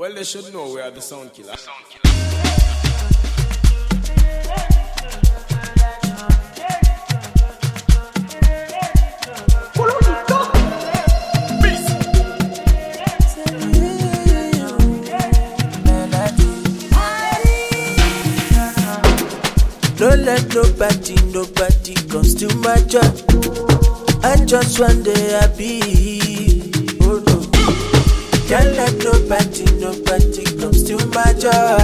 Well, they should know we are the sound killer. Don't let nobody comes to my job. I just one day I be. Oh no. Can't let nobody comes to my job.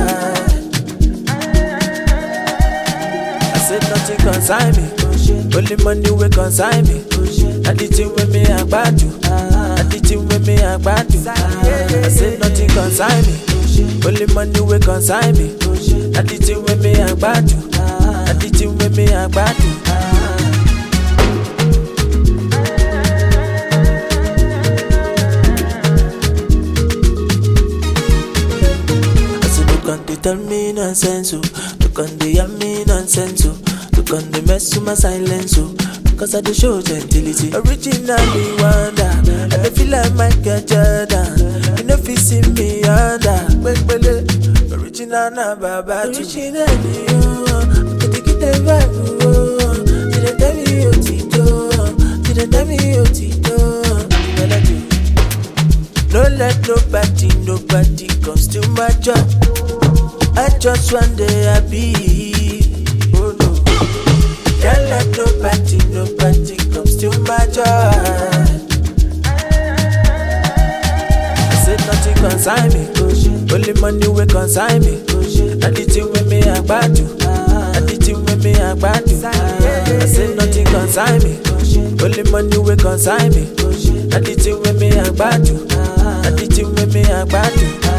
I said nothing consign me. Only money will consign me. I did it with me and bad you. I did it with me and bad you. I said nothing consign me. Only money will consign me. I did it with me and bad you. I did it with me and bad you. They tell me nonsense, oh. Look on the yummy nonsense, oh. Look on the mess with my silence, oh. Cause I dey show gentility. Originally wonder, and I feel like Michael Jordan. You know if you see me under, original na baba. Originally, oh, get the vibe, oh. She dey tell me Otito, she dey tell me Otito. Melody. Don't let nobody comes to my job. I just one day I be. Oh no. Can't let nobody comes to my job. I said nothing consign me. Only money will consign me. I did it with me and bad you. I did it with me and bad you. I said nothing consign me. Only money will consign me. I did it with me and bad you. I did it with me and bad you.